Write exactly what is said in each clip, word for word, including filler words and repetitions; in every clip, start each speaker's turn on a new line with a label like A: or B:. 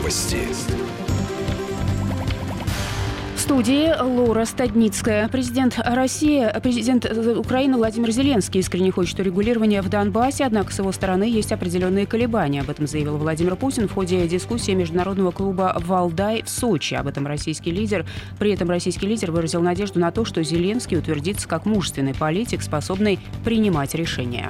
A: Новости.
B: В студии Лора Стадницкая. Президент России, президент Украины Владимир Зеленский искренне хочет урегулирования в Донбассе, однако с его стороны есть определенные колебания. Об этом заявил Владимир Путин в ходе дискуссии международного клуба «Валдай» в Сочи. Об этом российский лидер. При этом российский лидер выразил надежду на то, что Зеленский утвердится как мужественный политик, способный принимать решения.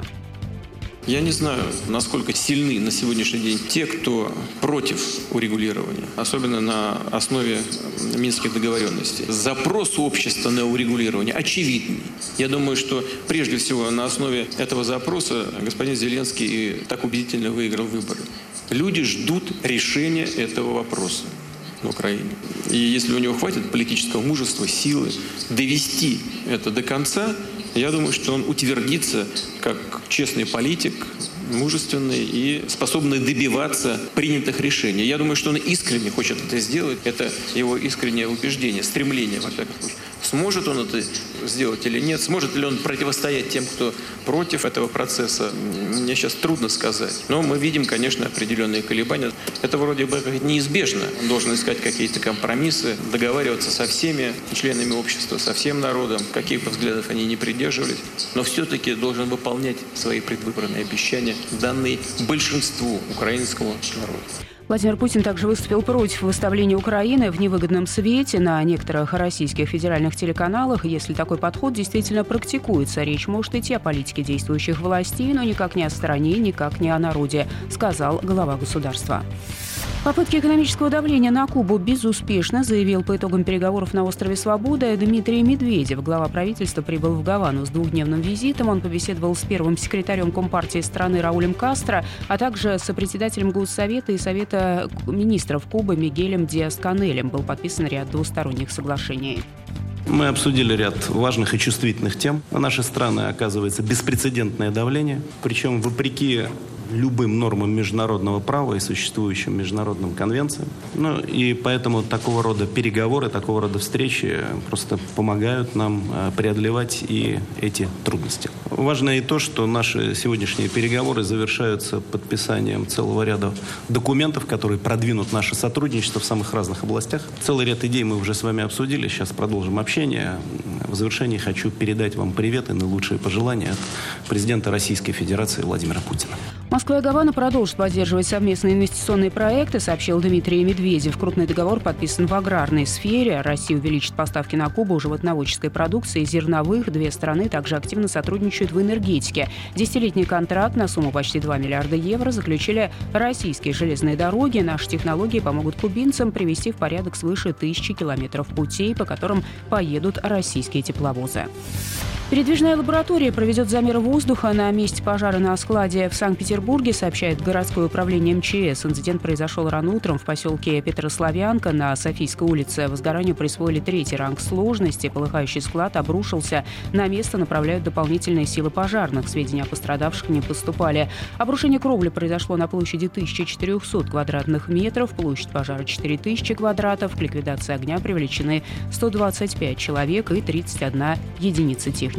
C: Я не знаю, насколько сильны на сегодняшний день те, кто против урегулирования, особенно на основе Минских договоренностей. Запрос общества на урегулирование очевидный. Я думаю, что прежде всего на основе этого запроса господин Зеленский и так убедительно выиграл выборы. Люди ждут решения этого вопроса в Украине. И если у него хватит политического мужества, силы довести это до конца, я думаю, что он утвердится как честный политик, мужественный и способный добиваться принятых решений. Я думаю, что он искренне хочет это сделать. Это его искреннее убеждение, стремление, во всяком случае. Сможет он это сделать или нет? Сможет ли он противостоять тем, кто против этого процесса? Мне сейчас трудно сказать. Но мы видим, конечно, определенные колебания. Это вроде бы неизбежно. Он должен искать какие-то компромиссы, договариваться со всеми членами общества, со всем народом, каких бы взглядов они ни придерживались. Но все-таки должен выполнять свои предвыборные обещания, данные большинству украинского народа.
B: Владимир Путин также выступил против выставления Украины в невыгодном свете на некоторых российских федеральных телеканалах. Если такой подход действительно практикуется, речь может идти о политике действующих властей, но никак не о стране, никак не о народе, сказал глава государства. Попытки экономического давления на Кубу безуспешно, заявил по итогам переговоров на острове Свободы Дмитрий Медведев. Глава правительства прибыл в Гавану с двухдневным визитом. Он побеседовал с первым секретарем Компартии страны Раулем Кастро, а также с председателем Госсовета и Совета министров Кубы Мигелем Диас-Канелем. Был подписан ряд двусторонних соглашений.
D: Мы обсудили ряд важных и чувствительных тем. На наши страны оказывается беспрецедентное давление, причем вопреки любым нормам международного права и существующим международным конвенциям. Ну и поэтому такого рода переговоры, такого рода встречи просто помогают нам преодолевать и эти трудности. Важно и то, что наши сегодняшние переговоры завершаются подписанием целого ряда документов, которые продвинут наше сотрудничество в самых разных областях. Целый ряд идей мы уже с вами обсудили, сейчас продолжим общение. В завершении хочу передать вам привет и наилучшие пожелания от президента Российской Федерации Владимира Путина.
B: Москва и Гавана продолжат поддерживать совместные инвестиционные проекты, сообщил Дмитрий Медведев. Крупный договор подписан в аграрной сфере. Россия увеличит поставки на Кубу животноводческой продукции и зерновых. Две страны также активно сотрудничают в энергетике. Десятилетний контракт на сумму почти два миллиарда евро заключили российские железные дороги. Наши технологии помогут кубинцам привести в порядок свыше тысячи километров путей, по которым поедут российские тепловозы. Передвижная лаборатория проведет замеры воздуха на месте пожара на складе в Санкт-Петербурге, сообщает городское управление эм че эс. Инцидент произошел рано утром в поселке Петрославянка на Софийской улице. Возгоранию присвоили третий ранг сложности. Полыхающий склад обрушился. На место направляют дополнительные силы пожарных. Сведения о пострадавших не поступали. Обрушение кровли произошло на площади тысяча четыреста квадратных метров. Площадь пожара четыре тысячи квадратов. К ликвидации огня привлечены сто двадцать пять человек и тридцать одна единица техники.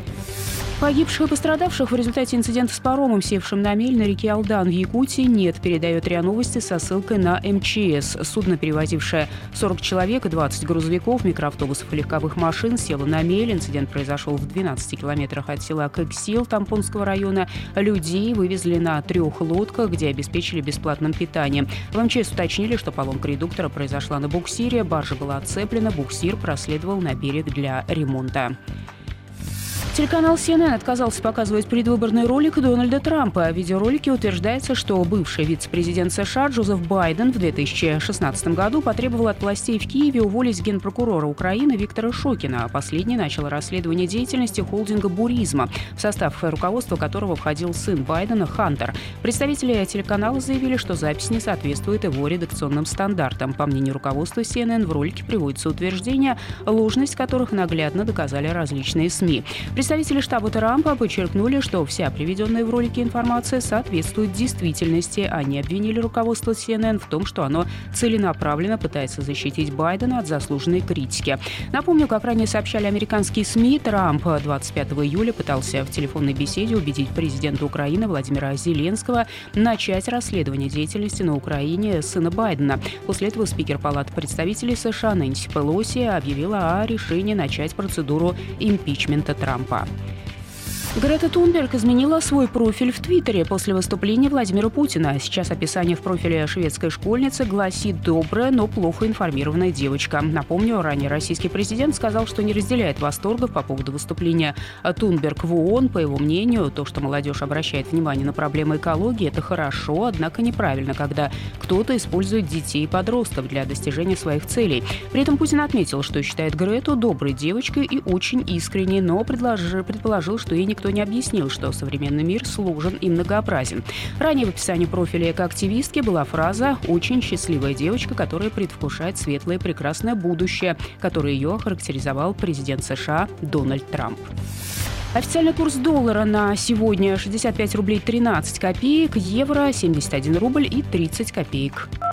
B: Погибших и пострадавших в результате инцидента с паромом, севшим на мель на реке Алдан в Якутии, нет, передает РИА Новости со ссылкой на эм че эс. Судно, перевозившее сорок человек и двадцать грузовиков, микроавтобусов и легковых машин, село на мель. Инцидент произошел в двенадцати километрах от села Кексил Тампонского района. Людей вывезли на трех лодках, где обеспечили бесплатным питанием. В эм че эс уточнили, что поломка редуктора произошла на буксире. Баржа была отцеплена, буксир проследовал на берег для ремонта. Телеканал си эн эн отказался показывать предвыборный ролик Дональда Трампа. В видеоролике утверждается, что бывший вице-президент США Джозеф Байден в две тысячи шестнадцатом году потребовал от властей в Киеве уволить генпрокурора Украины Виктора Шокина. Последний начал расследование деятельности холдинга «Буризма», в состав руководства которого входил сын Байдена Хантер. Представители телеканала заявили, что запись не соответствует его редакционным стандартам. По мнению руководства си эн эн, в ролике приводятся утверждения, ложность которых наглядно доказали различные СМИ. Представители штаба Трампа подчеркнули, что вся приведенная в ролике информация соответствует действительности. Они обвинили руководство си эн эн в том, что оно целенаправленно пытается защитить Байдена от заслуженной критики. Напомню, как ранее сообщали американские СМИ, Трамп двадцать пятого июля пытался в телефонной беседе убедить президента Украины Владимира Зеленского начать расследование деятельности на Украине сына Байдена. После этого спикер Палаты представителей США Нэнси Пелоси объявила о решении начать процедуру импичмента Трампа. Грета Тунберг изменила свой профиль в Твиттере после выступления Владимира Путина. Сейчас описание в профиле шведской школьницы гласит «добрая, но плохо информированная девочка». Напомню, ранее российский президент сказал, что не разделяет восторгов по поводу выступления Тунберг в ООН. По его мнению, то, что молодежь обращает внимание на проблемы экологии, это хорошо, однако неправильно, когда кто-то использует детей и подростков для достижения своих целей. При этом Путин отметил, что считает Грету доброй девочкой и очень искренней, но предложил, предположил, что ей никто не объяснил, что современный мир сложен и многообразен. Ранее в описании профиля экоактивистки была фраза «очень счастливая девочка, которая предвкушает светлое и прекрасное будущее», которое ее охарактеризовал президент США Дональд Трамп. Официальный курс доллара на сегодня шестьдесят пять рублей тринадцать копеек, евро семьдесят один рубль и тридцать копеек.